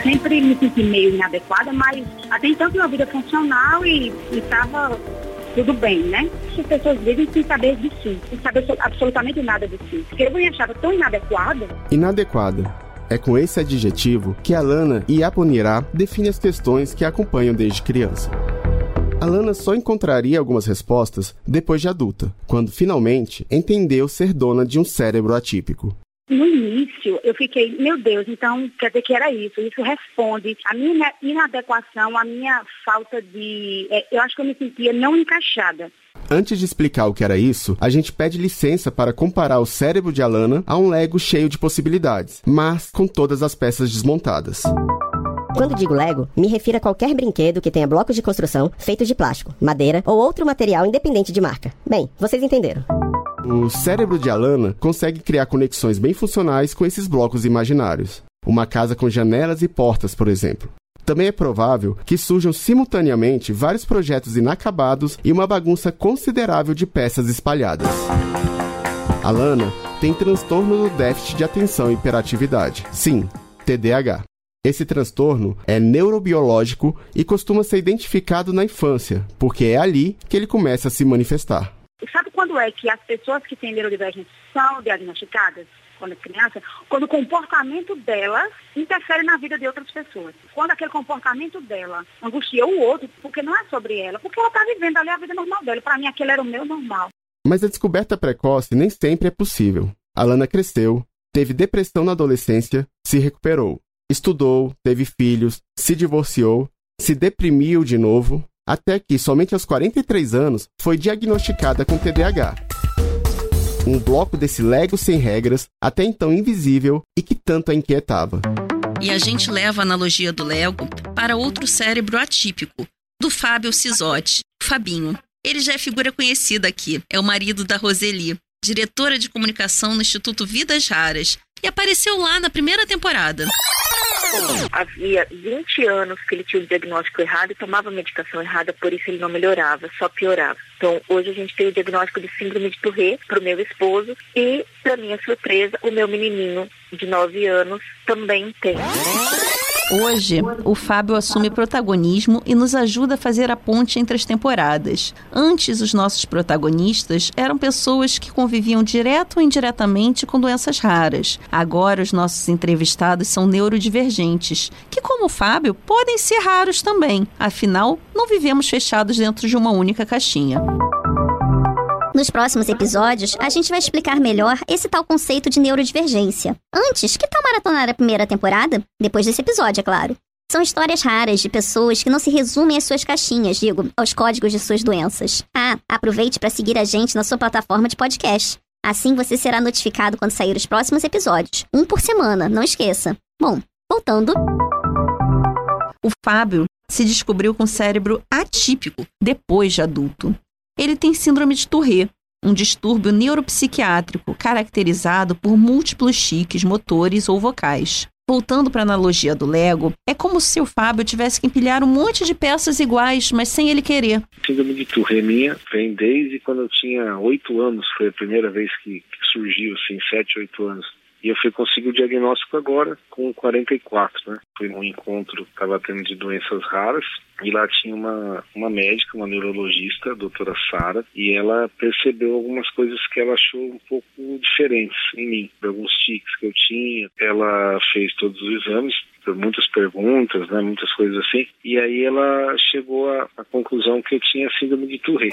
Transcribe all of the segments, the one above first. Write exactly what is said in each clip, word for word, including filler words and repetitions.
sempre me senti meio inadequada, mas até então tinha uma vida funcional e estava tudo bem, né? As pessoas vivem sem saber de si, sem saber absolutamente nada de si. Porque eu me achava tão inadequada. Inadequada. É com esse adjetivo que Alana Iaponirá define as questões que a acompanham desde criança. Alana só encontraria algumas respostas depois de adulta, quando finalmente entendeu ser dona de um cérebro atípico. No início, eu fiquei, meu Deus, então quer dizer que era isso. Isso responde a minha inadequação, a minha falta de... É, eu acho que eu me sentia não encaixada. Antes de explicar o que era isso, a gente pede licença para comparar o cérebro de Alana a um Lego cheio de possibilidades, mas com todas as peças desmontadas. Quando digo Lego, me refiro a qualquer brinquedo que tenha blocos de construção feitos de plástico, madeira ou outro material independente de marca. Bem, vocês entenderam. O cérebro de Alana consegue criar conexões bem funcionais com esses blocos imaginários. Uma casa com janelas e portas, por exemplo. Também é provável que surjam simultaneamente vários projetos inacabados e uma bagunça considerável de peças espalhadas. Alana tem transtorno do déficit de atenção e hiperatividade. Sim, T D A H. Esse transtorno é neurobiológico e costuma ser identificado na infância, porque é ali que ele começa a se manifestar. Sabe quando é que as pessoas que têm neurodivergência são diagnosticadas? Quando é criança, quando o comportamento delas interfere na vida de outras pessoas. Quando aquele comportamento dela angustia o outro, porque não é sobre ela, porque ela está vivendo ali a vida normal dela. Para mim, aquele era o meu normal. Mas a descoberta precoce nem sempre é possível. Alana cresceu, teve depressão na adolescência, se recuperou. Estudou, teve filhos, se divorciou, se deprimiu de novo, até que, somente aos quarenta e três anos, foi diagnosticada com T D A H. Um bloco desse Lego sem regras, até então invisível e que tanto a inquietava. E a gente leva a analogia do Lego para outro cérebro atípico, do Fábio Cisotti, Fabinho. Ele já é figura conhecida aqui, é o marido da Roseli, diretora de comunicação no Instituto Vidas Raras, e apareceu lá na primeira temporada. Havia vinte anos que ele tinha o diagnóstico errado e tomava medicação errada, por isso ele não melhorava, só piorava. Então, hoje a gente tem o diagnóstico de síndrome de Tourette para o meu esposo e, para minha surpresa, o meu menininho de nove anos também tem. Hoje, o Fábio assume protagonismo e nos ajuda a fazer a ponte entre as temporadas. Antes, os nossos protagonistas eram pessoas que conviviam direto ou indiretamente com doenças raras. Agora, os nossos entrevistados são neurodivergentes, que, como o Fábio, podem ser raros também. Afinal, não vivemos fechados dentro de uma única caixinha. Nos próximos episódios, a gente vai explicar melhor esse tal conceito de neurodivergência. Antes, que tal maratonar a primeira temporada? Depois desse episódio, é claro. São histórias raras de pessoas que não se resumem às suas caixinhas, digo, aos códigos de suas doenças. Ah, aproveite para seguir a gente na sua plataforma de podcast. Assim você será notificado quando sair os próximos episódios. Um por semana, não esqueça. Bom, voltando... O Fábio se descobriu com cérebro atípico depois de adulto. Ele tem síndrome de Tourette, um distúrbio neuropsiquiátrico caracterizado por múltiplos tiques motores ou vocais. Voltando para a analogia do Lego, é como se o Fábio tivesse que empilhar um monte de peças iguais, mas sem ele querer. A síndrome de Tourette minha vem desde quando eu tinha oito anos, foi a primeira vez que, que surgiu, assim, sete, oito anos. E eu fui conseguir o diagnóstico agora, com quarenta e quatro, né? Foi num encontro que estava tendo de doenças raras, e lá tinha uma, uma médica, uma neurologista, a doutora Sara, e ela percebeu algumas coisas que ela achou um pouco diferentes em mim, alguns tiques que eu tinha. Ela fez todos os exames, muitas perguntas, né, muitas coisas assim, e aí ela chegou à, à conclusão que eu tinha síndrome de Tourette.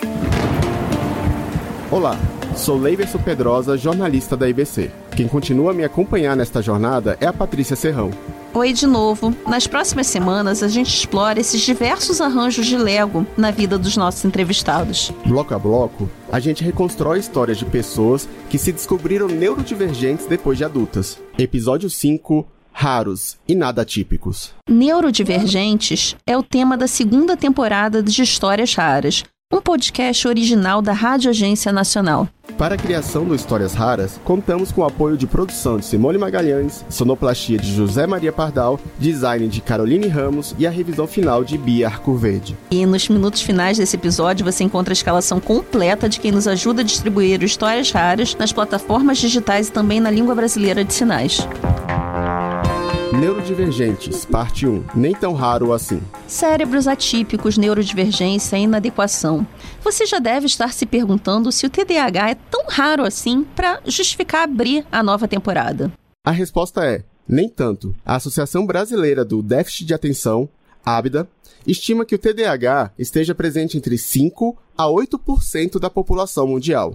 Olá, sou Leiberson Pedrosa, jornalista da I B C. Quem continua a me acompanhar nesta jornada é a Patrícia Serrão. Oi de novo. Nas próximas semanas a gente explora esses diversos arranjos de Lego na vida dos nossos entrevistados. Bloco a bloco, a gente reconstrói histórias de pessoas que se descobriram neurodivergentes depois de adultas. Episódio cinco, Raros e Nada Atípicos. Neurodivergentes é o tema da segunda temporada de Histórias Raras, um podcast original da Rádio Agência Nacional. Para a criação do Histórias Raras, contamos com o apoio de produção de Simone Magalhães, sonoplastia de José Maria Pardal, design de Caroline Ramos e a revisão final de Bia Arcoverde. E nos minutos finais desse episódio você encontra a escalação completa de quem nos ajuda a distribuir Histórias Raras nas plataformas digitais e também na língua brasileira de sinais. Neurodivergentes, parte um. Nem tão raro assim. Cérebros atípicos, neurodivergência e inadequação. Você já deve estar se perguntando se o T D A H é tão raro assim para justificar abrir a nova temporada. A resposta é, nem tanto. A Associação Brasileira do Déficit de Atenção, ABDA, estima que o T D A H esteja presente entre cinco a oito por cento da população mundial.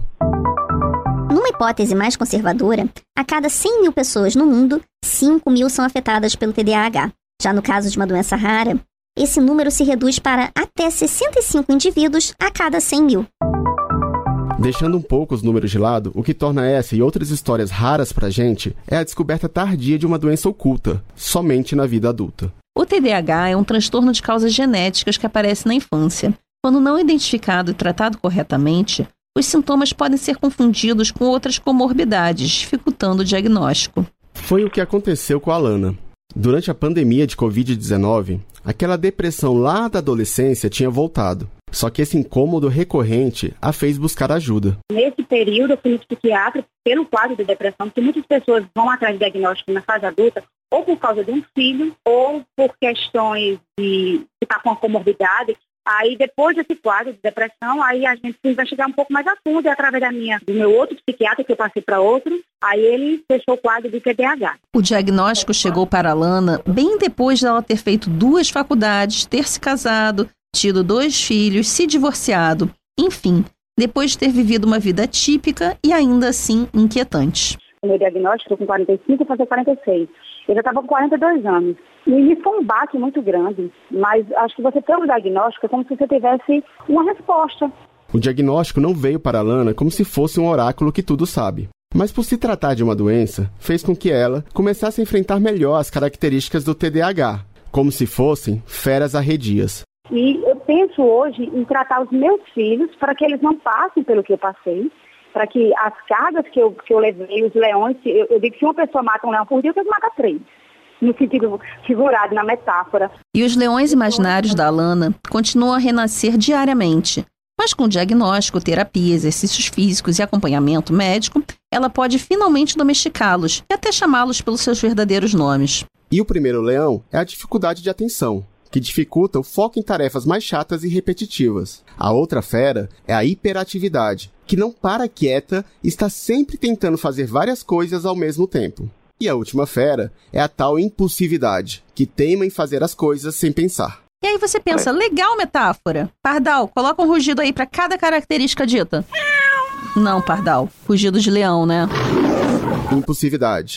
Numa hipótese mais conservadora, a cada cem mil pessoas no mundo, cinco mil são afetadas pelo T D A H. Já no caso de uma doença rara, esse número se reduz para até sessenta e cinco indivíduos a cada cem mil. Deixando um pouco os números de lado, o que torna essa e outras histórias raras pra gente é a descoberta tardia de uma doença oculta, somente na vida adulta. O T D A H é um transtorno de causas genéticas que aparece na infância. Quando não identificado e tratado corretamente, os sintomas podem ser confundidos com outras comorbidades, dificultando o diagnóstico. Foi o que aconteceu com a Alana. Durante a pandemia de covid dezenove, aquela depressão lá da adolescência tinha voltado. Só que esse incômodo recorrente a fez buscar ajuda. Nesse período, eu fui no psiquiatra pelo quadro de depressão, porque muitas pessoas vão atrás de diagnóstico na fase adulta, ou por causa de um filho, ou por questões de estar com uma comorbidade. Aí, depois desse quadro de depressão, aí a gente precisa investigar um pouco mais a fundo, e através da minha, do meu outro psiquiatra, que eu passei para outro, aí ele fechou o quadro do T D A H. O diagnóstico chegou para a Alana bem depois dela ter feito duas faculdades, ter se casado, tido dois filhos, se divorciado, enfim, depois de ter vivido uma vida típica e ainda assim inquietante. O meu diagnóstico com quarenta e cinco, fazer quarenta e seis. Eu já estava com quarenta e dois anos. No início foi um baque muito grande, mas acho que você ter um diagnóstico é como se você tivesse uma resposta. O diagnóstico não veio para a Alana como se fosse um oráculo que tudo sabe. Mas por se tratar de uma doença, fez com que ela começasse a enfrentar melhor as características do T D A H, como se fossem feras arredias. E eu penso hoje em tratar os meus filhos para que eles não passem pelo que eu passei, para que as cargas que eu, que eu levei, os leões, eu, eu digo que se uma pessoa mata um leão por dia, eu tenho que matar três. No sentido figurado, na metáfora. E os leões imaginários da Alana continuam a renascer diariamente. Mas com diagnóstico, terapia, exercícios físicos e acompanhamento médico, ela pode finalmente domesticá-los e até chamá-los pelos seus verdadeiros nomes. E o primeiro leão é a dificuldade de atenção, que dificulta o foco em tarefas mais chatas e repetitivas. A outra fera é a hiperatividade, que não para quieta e está sempre tentando fazer várias coisas ao mesmo tempo. E a última fera é a tal impulsividade, que teima em fazer as coisas sem pensar. E aí você pensa, legal metáfora. Pardal, coloca um rugido aí para cada característica dita. Não, Pardal, rugido de leão, né? Impulsividade.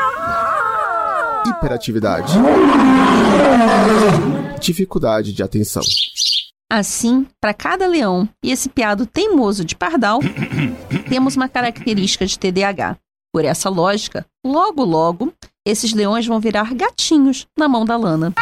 Hiperatividade. Dificuldade de atenção. Assim, para cada leão e esse piado teimoso de Pardal, temos uma característica de T D A H. Por essa lógica, logo logo, esses leões vão virar gatinhos na mão da Alana.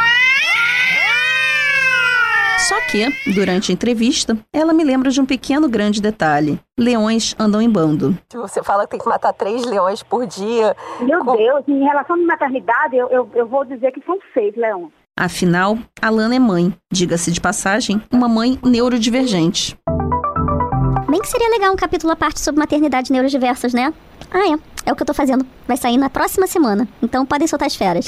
Só que, durante a entrevista, ela me lembra de um pequeno grande detalhe. Leões andam em bando. Você fala que tem que matar três leões por dia. Meu Com... Deus, em relação à maternidade, eu, eu, eu vou dizer que são seis leões. Afinal, a Alana é mãe, diga-se de passagem, uma mãe neurodivergente. Bem que seria legal um capítulo à parte sobre maternidade neurodiversas, né? Ah, é. É o que eu tô fazendo. Vai sair na próxima semana. Então podem soltar as feras.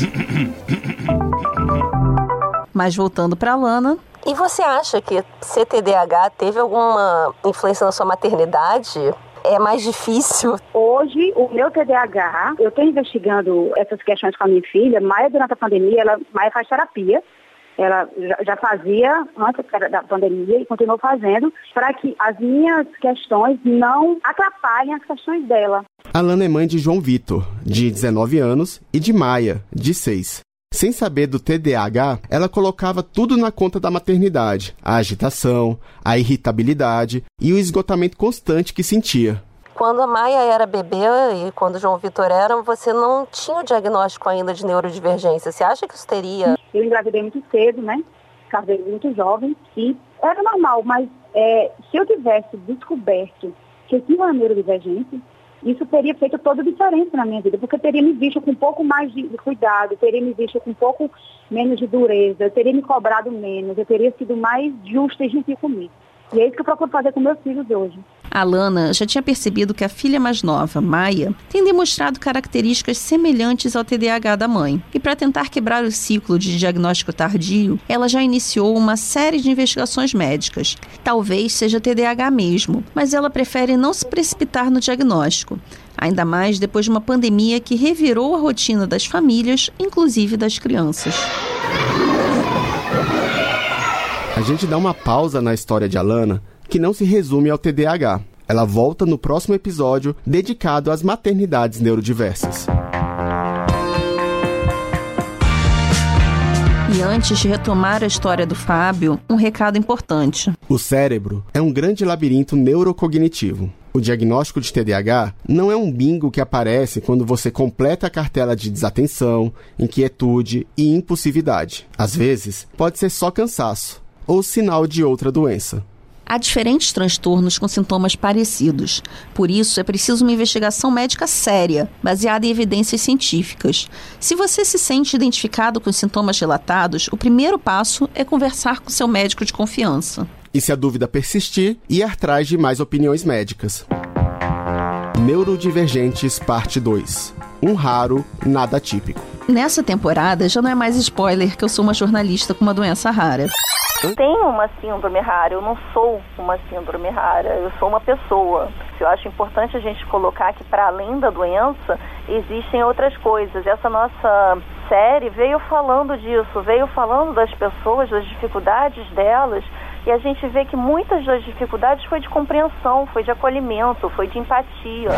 Mas voltando pra Alana... E você acha que ser T D A H teve alguma influência na sua maternidade? É mais difícil? Hoje, o meu T D A H, eu estou investigando essas questões com a minha filha. Maia, durante a pandemia, ela, Maia faz terapia. Ela já fazia antes da pandemia e continuou fazendo para que as minhas questões não atrapalhem as questões dela. Alana é mãe de João Vitor, de dezenove anos, e de Maia, de seis. Sem saber do T D A H, ela colocava tudo na conta da maternidade. A agitação, a irritabilidade e o esgotamento constante que sentia. Quando a Maia era bebê e quando o João Vitor era, você não tinha o diagnóstico ainda de neurodivergência. Você acha que isso teria? Eu engravidei muito cedo, né? Casei muito jovem e era normal, mas é, se eu tivesse descoberto que eu tinha uma neurodivergência, isso teria feito toda a diferença na minha vida, porque eu teria me visto com um pouco mais de cuidado, eu teria me visto com um pouco menos de dureza, eu teria me cobrado menos, eu teria sido mais justa e gentil comigo. E é isso que eu procuro fazer com meus filhos hoje. A Alana já tinha percebido que a filha mais nova, Maia, tem demonstrado características semelhantes ao T D A H da mãe. E para tentar quebrar o ciclo de diagnóstico tardio, ela já iniciou uma série de investigações médicas. Talvez seja T D A H mesmo, mas ela prefere não se precipitar no diagnóstico. Ainda mais depois de uma pandemia que revirou a rotina das famílias, inclusive das crianças. A gente dá uma pausa na história de Alana, que não se resume ao T D A H. Ela volta no próximo episódio dedicado às maternidades neurodiversas. E antes de retomar a história do Fábio, um recado importante. O cérebro é um grande labirinto neurocognitivo. O diagnóstico de T D A H não é um bingo que aparece quando você completa a cartela de desatenção, inquietude e impulsividade. Às vezes, pode ser só cansaço ou sinal de outra doença. Há diferentes transtornos com sintomas parecidos. Por isso, é preciso uma investigação médica séria, baseada em evidências científicas. Se você se sente identificado com os sintomas relatados, o primeiro passo é conversar com seu médico de confiança. E se a dúvida persistir, ir atrás de mais opiniões médicas. Neurodivergentes, parte dois. Um raro, nada típico. Nessa temporada, já não é mais spoiler que eu sou uma jornalista com uma doença rara. Tenho uma síndrome rara, eu não sou uma síndrome rara, eu sou uma pessoa. Eu acho importante a gente colocar que, para além da doença, existem outras coisas. Essa nossa série veio falando disso, veio falando das pessoas, das dificuldades delas, e a gente vê que muitas das dificuldades foi de compreensão, foi de acolhimento, foi de empatia.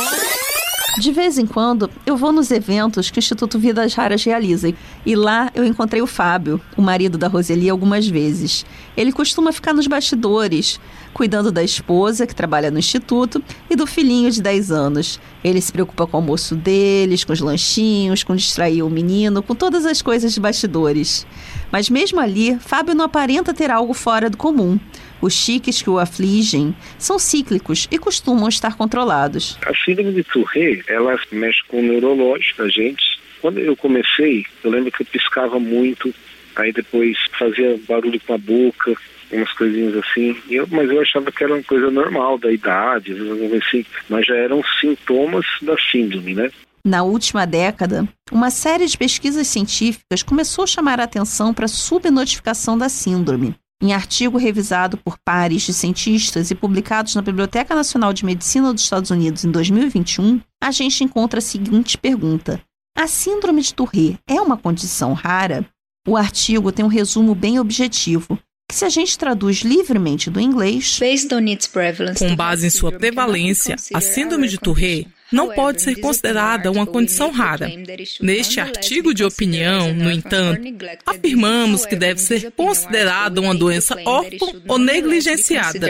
De vez em quando, eu vou nos eventos que o Instituto Vidas Raras realiza. E lá eu encontrei o Fábio, o marido da Roseli, algumas vezes. Ele costuma ficar nos bastidores, cuidando da esposa, que trabalha no Instituto, e do filhinho de dez anos. Ele se preocupa com o almoço deles, com os lanchinhos, com distrair o menino, com todas as coisas de bastidores. Mas mesmo ali, Fábio não aparenta ter algo fora do comum. Os tiques que o afligem são cíclicos e costumam estar controlados. A síndrome de Tourette, ela mexe com o neurológico da gente. Quando eu comecei, eu lembro que eu piscava muito, aí depois fazia barulho com a boca, umas coisinhas assim, eu, mas eu achava que era uma coisa normal da idade, assim, mas já eram sintomas da síndrome, né? Na última década, uma série de pesquisas científicas começou a chamar a atenção para a subnotificação da síndrome. Em artigo revisado por pares de cientistas e publicados na Biblioteca Nacional de Medicina dos Estados Unidos em dois mil e vinte e um, a gente encontra a seguinte pergunta: a síndrome de Tourette é uma condição rara? O artigo tem um resumo bem objetivo, que se a gente traduz livremente do inglês... Com base em sua prevalência, a síndrome de Tourette não pode ser considerada uma condição rara. Neste artigo de opinião, no entanto, afirmamos que deve ser considerada uma doença órfã ou negligenciada.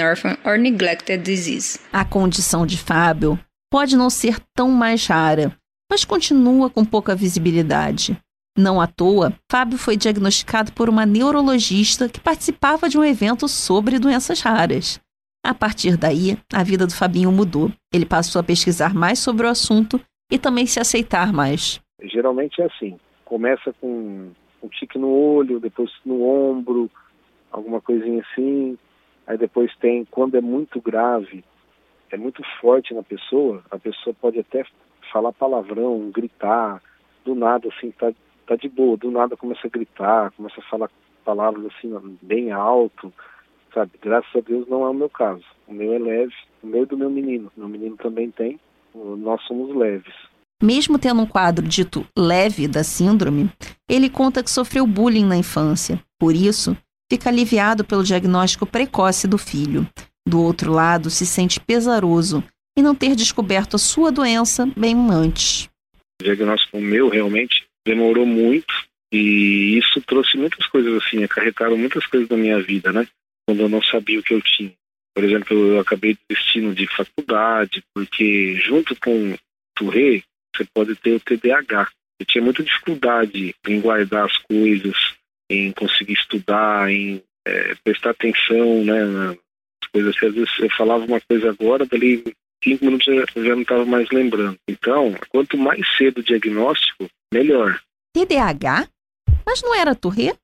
A condição de Fábio pode não ser tão mais rara, mas continua com pouca visibilidade. Não à toa, Fábio foi diagnosticado por uma neurologista que participava de um evento sobre doenças raras. A partir daí, a vida do Fabinho mudou. Ele passou a pesquisar mais sobre o assunto e também se aceitar mais. Geralmente é assim, começa com um tique no olho, depois no ombro, alguma coisinha assim, aí depois tem, quando é muito grave, é muito forte na pessoa, a pessoa pode até falar palavrão, gritar, do nada assim, tá tá de boa, do nada começa a gritar, começa a falar palavras assim bem alto, sabe? Graças a Deus não é o meu caso. O meu é leve, o meu e do meu menino. Meu menino também tem, nós somos leves. Mesmo tendo um quadro dito leve da síndrome, ele conta que sofreu bullying na infância. Por isso, fica aliviado pelo diagnóstico precoce do filho. Do outro lado, se sente pesaroso em não ter descoberto a sua doença bem antes. O diagnóstico meu realmente demorou muito e isso trouxe muitas coisas assim, acarretaram muitas coisas da minha vida, né? Quando eu não sabia o que eu tinha. Por exemplo, eu acabei desistindo de faculdade, porque junto com o Tourette, você pode ter o T D A H. Eu tinha muita dificuldade em guardar as coisas, em conseguir estudar, em é, prestar atenção, né, nas coisas. Às vezes eu falava uma coisa agora, dali cinco minutos eu já não estava mais lembrando. Então, quanto mais cedo o diagnóstico, melhor. T D A H? Mas não era Tourette?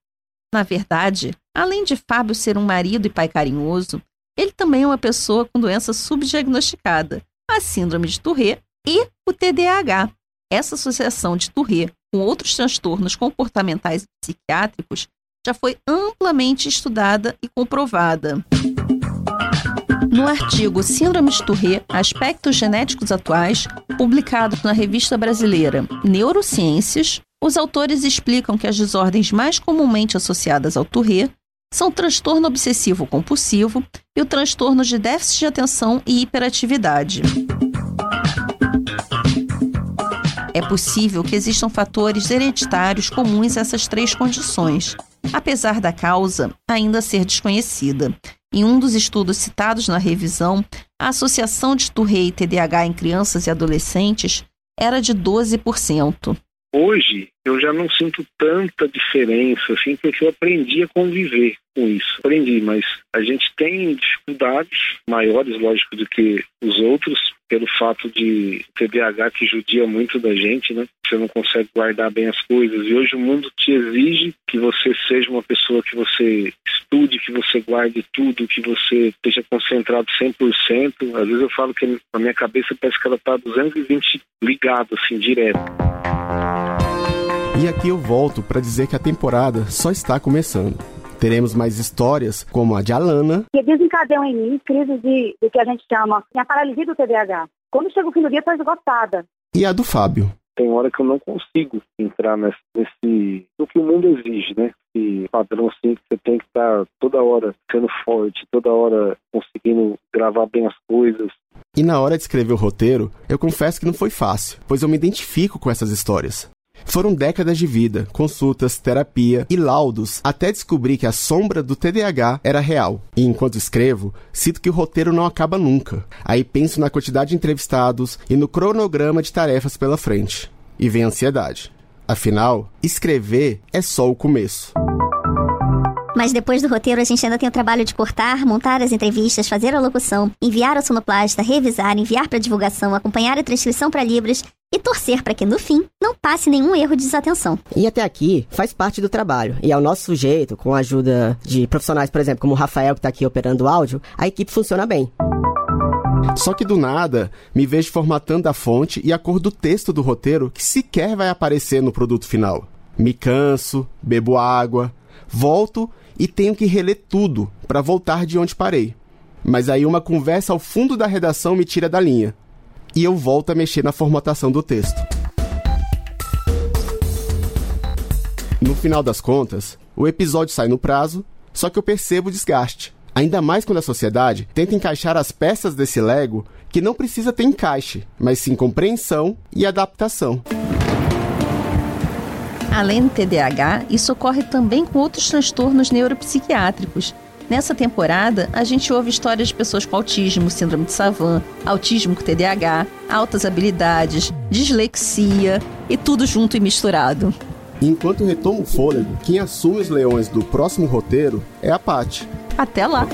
Na verdade, além de Fábio ser um marido e pai carinhoso, ele também é uma pessoa com doença subdiagnosticada, a síndrome de Tourette e o T D A H. Essa associação de Tourette com outros transtornos comportamentais e psiquiátricos já foi amplamente estudada e comprovada. No artigo Síndrome de Tourette, Aspectos Genéticos Atuais, publicado na revista brasileira Neurociências, os autores explicam que as desordens mais comumente associadas ao Tourette são o transtorno obsessivo-compulsivo e o transtorno de déficit de atenção e hiperatividade. É possível que existam fatores hereditários comuns a essas três condições, apesar da causa ainda ser desconhecida. Em um dos estudos citados na revisão, a associação de Tourette e T D A H em crianças e adolescentes era de doze por cento. Hoje, eu já não sinto tanta diferença, assim, porque eu aprendi a conviver com isso. Aprendi, mas a gente tem dificuldades maiores, lógico, do que os outros, pelo fato de T D A H que judia muito da gente, né? Você não consegue guardar bem as coisas. E hoje o mundo te exige que você seja uma pessoa que você estude, que você guarde tudo, que você esteja concentrado cem por cento. Às vezes eu falo que a minha cabeça parece que ela está duzentos e vinte ligado, assim, direto. E aqui eu volto para dizer que a temporada só está começando. Teremos mais histórias como a de Alana, que desencadeiam em mim crises de, de que a gente chama a paralisia do T D A H. Quando chega o fim do dia, estou esgotada. E a do Fábio. Tem hora que eu não consigo entrar nesse, nesse no que o mundo exige, né? Esse padrão assim que você tem que estar toda hora sendo forte, toda hora conseguindo gravar bem as coisas. E na hora de escrever o roteiro, eu confesso que não foi fácil, pois eu me identifico com essas histórias. Foram décadas de vida, consultas, terapia e laudos, até descobrir que a sombra do T D A H era real. E enquanto escrevo, sinto que o roteiro não acaba nunca. Aí penso na quantidade de entrevistados e no cronograma de tarefas pela frente. E vem a ansiedade. Afinal, escrever é só o começo. Mas depois do roteiro, a gente ainda tem o trabalho de cortar, montar as entrevistas, fazer a locução, enviar ao sonoplasta, revisar, enviar para divulgação, acompanhar a transcrição para Libras e torcer para que, no fim, não passe nenhum erro de desatenção. E até aqui faz parte do trabalho. E ao nosso sujeito, com a ajuda de profissionais, por exemplo, como o Rafael, que está aqui operando o áudio, a equipe funciona bem. Só que do nada, me vejo formatando a fonte e a cor do texto do roteiro que sequer vai aparecer no produto final. Me canso, bebo água, volto e tenho que reler tudo para voltar de onde parei. Mas aí uma conversa ao fundo da redação me tira da linha. E eu volto a mexer na formatação do texto. No final das contas, o episódio sai no prazo, só que eu percebo o desgaste. Ainda mais quando a sociedade tenta encaixar as peças desse Lego que não precisa ter encaixe, mas sim compreensão e adaptação. Além do T D A H, isso ocorre também com outros transtornos neuropsiquiátricos. Nessa temporada, a gente ouve histórias de pessoas com autismo, síndrome de Savant, autismo com T D A H, altas habilidades, dislexia e tudo junto e misturado. Enquanto retomo o fôlego, quem assume os leões do próximo roteiro é a Paty. Até lá!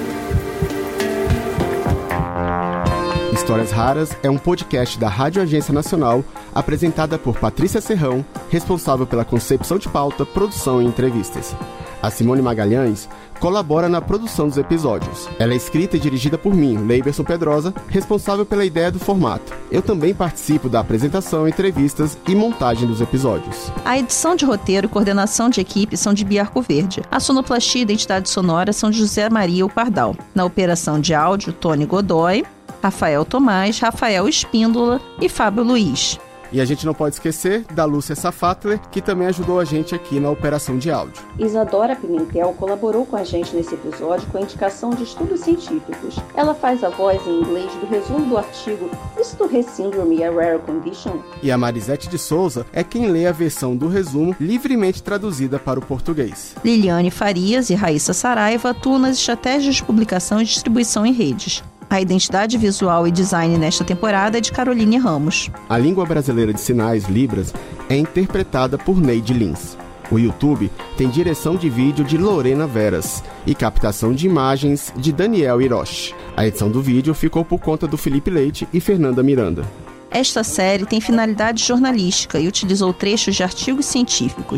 Histórias Raras é um podcast da Rádio Agência Nacional, apresentada por Patrícia Serrão, responsável pela concepção de pauta, produção e entrevistas. A Simone Magalhães colabora na produção dos episódios. Ela é escrita e dirigida por mim, Leiberson Pedrosa, responsável pela ideia do formato. Eu também participo da apresentação, entrevistas e montagem dos episódios. A edição de roteiro e coordenação de equipe são de Bia Arcoverde. A sonoplastia e identidade sonora são de José Maria Pardal. Na operação de áudio, Tony Godoy, Rafael Tomás, Rafael Espíndola e Fábio Luiz. E a gente não pode esquecer da Lúcia Safatler, que também ajudou a gente aqui na operação de áudio. Isadora Pimentel colaborou com a gente nesse episódio com a indicação de estudos científicos. Ela faz a voz em inglês do resumo do artigo Is Tourette Syndrome a Rare Condition? E a Marisete de Souza é quem lê a versão do resumo livremente traduzida para o português. Liliane Farias e Raíssa Saraiva atuam nas estratégias de publicação e distribuição em redes. A identidade visual e design nesta temporada é de Caroline Ramos. A língua brasileira de sinais, Libras, é interpretada por Neide Lins. O YouTube tem direção de vídeo de Lorena Veras e captação de imagens de Daniel Hiroshi. A edição do vídeo ficou por conta do Felipe Leite e Fernanda Miranda. Esta série tem finalidade jornalística e utilizou trechos de artigos científicos.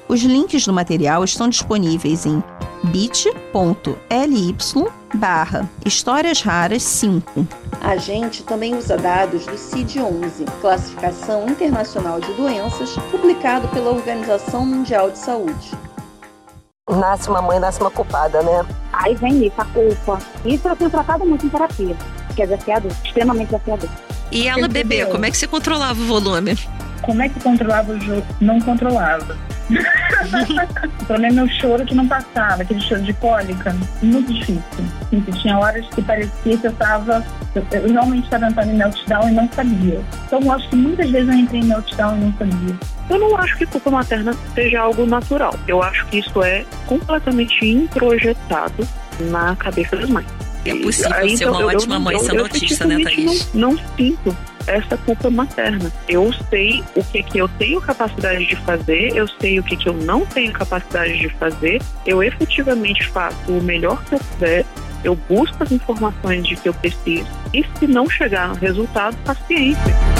Os links do material estão disponíveis em bit.ly barra Histórias Raras cinco. A gente também usa dados do C I D onze, Classificação Internacional de Doenças, publicado pela Organização Mundial de Saúde. Nasce uma mãe, nasce uma culpada, né? Aí vem isso, a culpa. Isso eu tenho tratado muito em terapia, que é desafiador, extremamente desafiador. E ela, bebê, como é que você controlava o volume? Como é que controlava o jogo? Não controlava. O problema é o choro que não passava, aquele choro de cólica, muito difícil. Assim, tinha horas que parecia que eu estava, eu, eu realmente estava entrando em meltdown e não sabia. Então eu acho que muitas vezes eu entrei em meltdown e não sabia. Eu não acho que culpa materna seja algo natural. Eu acho que isso é completamente introjetado na cabeça das mães. É possível Aí, ser então, uma eu, ótima eu, mãe eu, sendo eu, autista, né, Thaís? Não, não sinto essa culpa materna. Eu sei o que, que eu tenho capacidade de fazer, eu sei o que, que eu não tenho capacidade de fazer, eu efetivamente faço o melhor que eu puder, eu busco as informações de que eu preciso, e se não chegar no resultado, paciência.